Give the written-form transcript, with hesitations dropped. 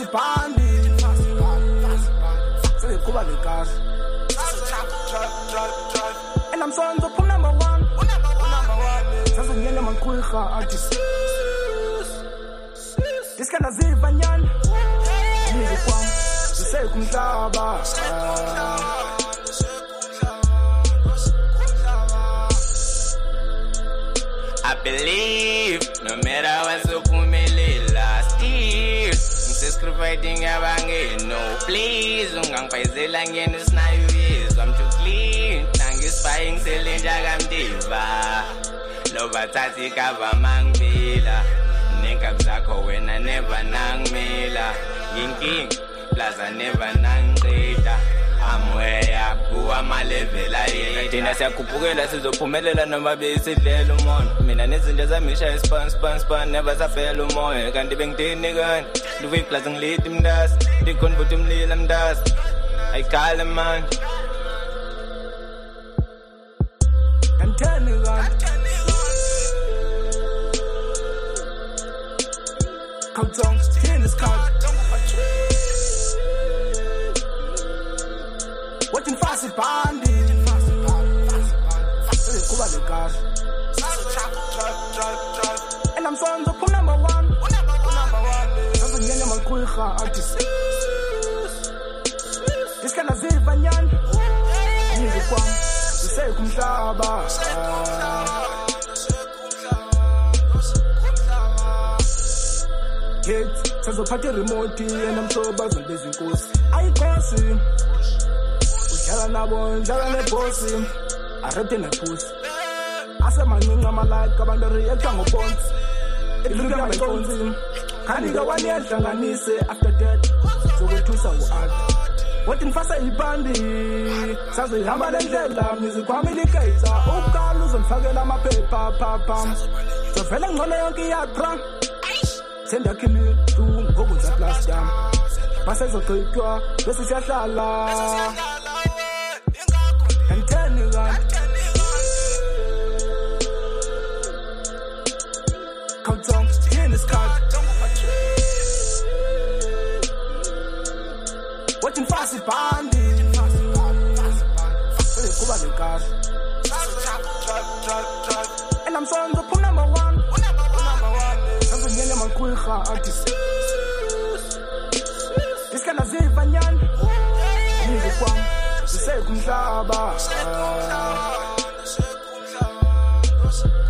fast bandi say kuba le car and I'm so up number 1 sasa ngene mankuiga artist this kind of zivanyana nizo kwam say kumhlaba I believe no matter what's up umelela still subscribing abange no please ungangifayizela ngene usinayo yes I'm too clean nangispying selenja kamdiva lo bathathi cover mangibila nenkab zakho wena never nangimela nginking plaza never nangicida amweya kuwa malevela yethu thina siyakhupukela sizophumelela noma beyisidlela umoya mina nezinto zamisha span never saphela umoya kanti bengidini kanti living plaza ngilidi mndasi ndikonvuta umlilo mndasi ayikhala man kantani kanti Countdown, in this car. Waiting fast it bandi. Say kuba le car. And I'm so on the number 1. Sasa ngene mankuiga artist. This kind of zivanyana. Nizo kwam. Say kumhlaba. Hit, sazophatha remote and I'm so buzzing bezinkosi. Ayikhosi. Ujala nabo, njala nebossi. Arete nepusi. Ase maningi amalike abantu react ngobonzi. Iluka mayonzi. Kanika wani yadlanganise after that. Zokwethusa uart. Wathi nifasa ibandi. Sazohamba lendlela ngizikwamilikeza. Ukukala uzonifakela amaphepha papa. Zovela ngcono yonke iyapra. Senda kimi tu ngokuza plastam basezoqhitwa bese siyahlala anteni kanti Countdown in this car waiting fast bandi say kuba le car and I'm so on the number 1 ngene mankuiga artist this kind of zivanyana nizo kwam say kumhlaba